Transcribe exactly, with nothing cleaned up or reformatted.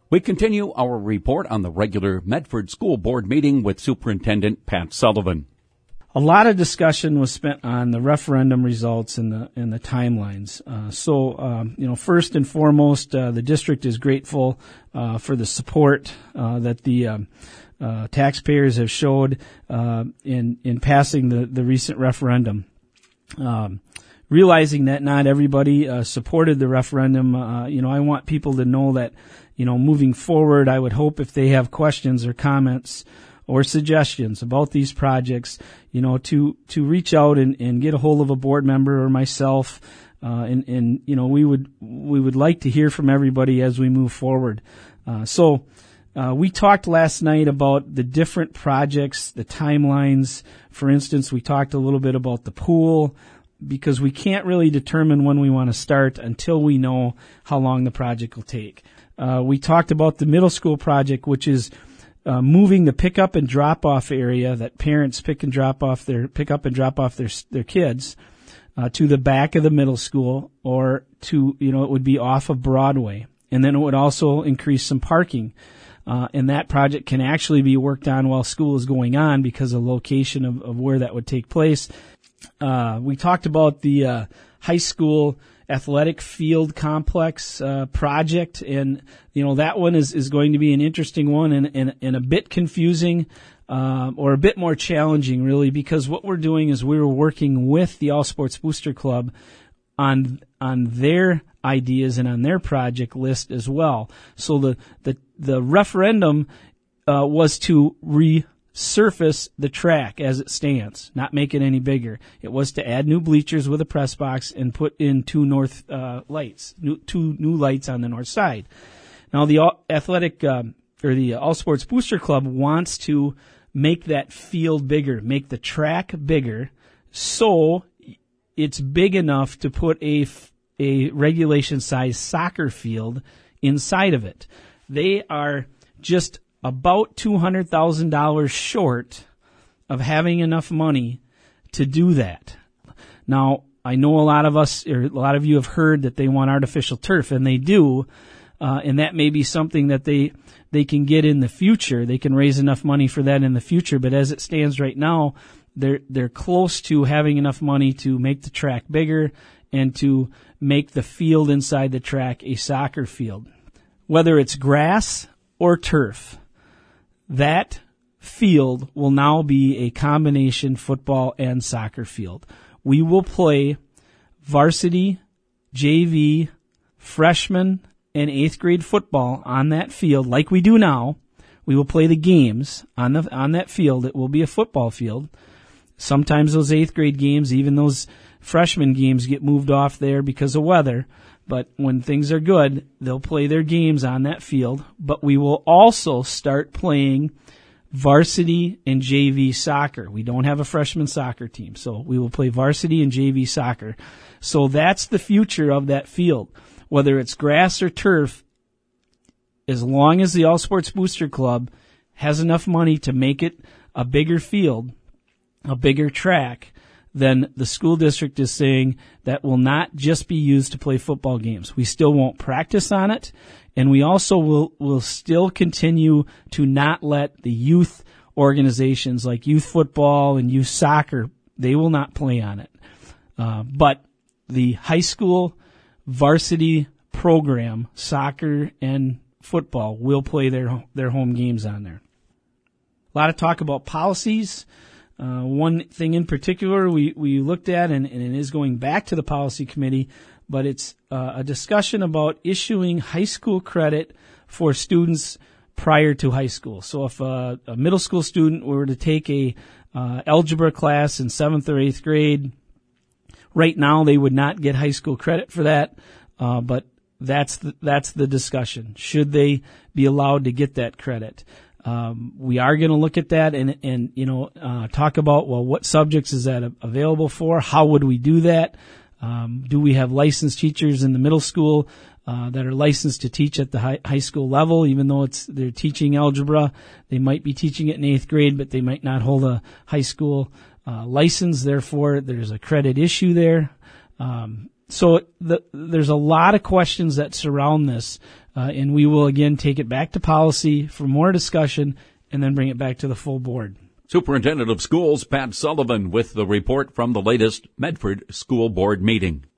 We continue our report on the regular Medford School Board meeting with Superintendent Pat Sullivan. A lot of discussion was spent on the referendum results and the and the timelines. Uh, so, um, you know, first and foremost, uh, the district is grateful uh, for the support uh, that the um, uh, taxpayers have showed uh, in in passing the the recent referendum. Um, realizing that not everybody uh, supported the referendum, uh, you know, I want people to know that, you know, moving forward, I would hope if they have questions or comments or suggestions about these projects, you know, to, to reach out and, and get a hold of a board member or myself. Uh, and, and, you know, we would, we would like to hear from everybody as we move forward. Uh, so, uh, we talked last night about the different projects, the timelines. For instance, we talked a little bit about the pool, because we can't really determine when we want to start until we know how long the project will take. Uh, we talked about the middle school project, which is uh, moving the pick up and drop off area that parents pick and drop off their pick up and drop off their their kids uh, to the back of the middle school, or to, you know, it would be off of Broadway, and then it would also increase some parking. Uh, and that project can actually be worked on while school is going on because of the location of, of where that would take place. Uh, we talked about the uh, high school athletic field complex uh, project, and you know that one is, is going to be an interesting one and, and, and a bit confusing uh, or a bit more challenging, really, because what we're doing is we're working with the All Sports Booster Club on on their ideas and on their project list as well. So the the, the referendum uh, was to re. surface the track as it stands, not make it any bigger. It was to add new bleachers with a press box and put in two north uh, lights, new, two new lights on the north side. Now the athletic um, or the All Sports Booster Club wants to make that field bigger, make the track bigger, so it's big enough to put a a regulation size soccer field inside of it. They are just about two hundred thousand dollars short of having enough money to do that. Now, I know a lot of us, or a lot of you have heard that they want artificial turf, and they do, uh, and that may be something that they they can get in the future. They can raise enough money for that in the future, but as it stands right now, they're they're close to having enough money to make the track bigger and to make the field inside the track a soccer field. Whether it's grass or turf, that field will now be a combination football and soccer field. We will play varsity, J V, freshman, and eighth grade football on that field like we do now. We will play the games on the on that field. It will be a football field. Sometimes those eighth grade games, even those freshman games, get moved off there because of weather. But when things are good, they'll play their games on that field. But we will also start playing varsity and J V soccer. We don't have a freshman soccer team, so we will play varsity and J V soccer. So that's the future of that field. Whether it's grass or turf, as long as the All Sports Booster Club has enough money to make it a bigger field, a bigger track, then the school district is saying that will not just be used to play football games. We still won't practice on it, and we also will, will still continue to not let the youth organizations like youth football and youth soccer, they will not play on it. Uh, but the high school varsity program, soccer and football, will play their their home games on there. A lot of talk about policies. Uh, one thing in particular we, we looked at, and, and it is going back to the policy committee, but it's uh, a discussion about issuing high school credit for students prior to high school. So if a, a middle school student were to take a uh, algebra class in seventh or eighth grade, right now they would not get high school credit for that, uh, but that's the, that's the discussion. Should they be allowed to get that credit? Um, we are going to look at that and, and you know, uh, talk about, well, what subjects is that available for? How would we do that? Um, do we have licensed teachers in the middle school uh, that are licensed to teach at the high, high school level, even though it's they're teaching algebra? They might be teaching it in eighth grade, but they might not hold a high school uh, license. Therefore, there's a credit issue there. Um, so the, there's a lot of questions that surround this, uh, and we will again take it back to policy for more discussion and then bring it back to the full board. Superintendent of Schools Pat Sullivan with the report from the latest Medford School Board meeting.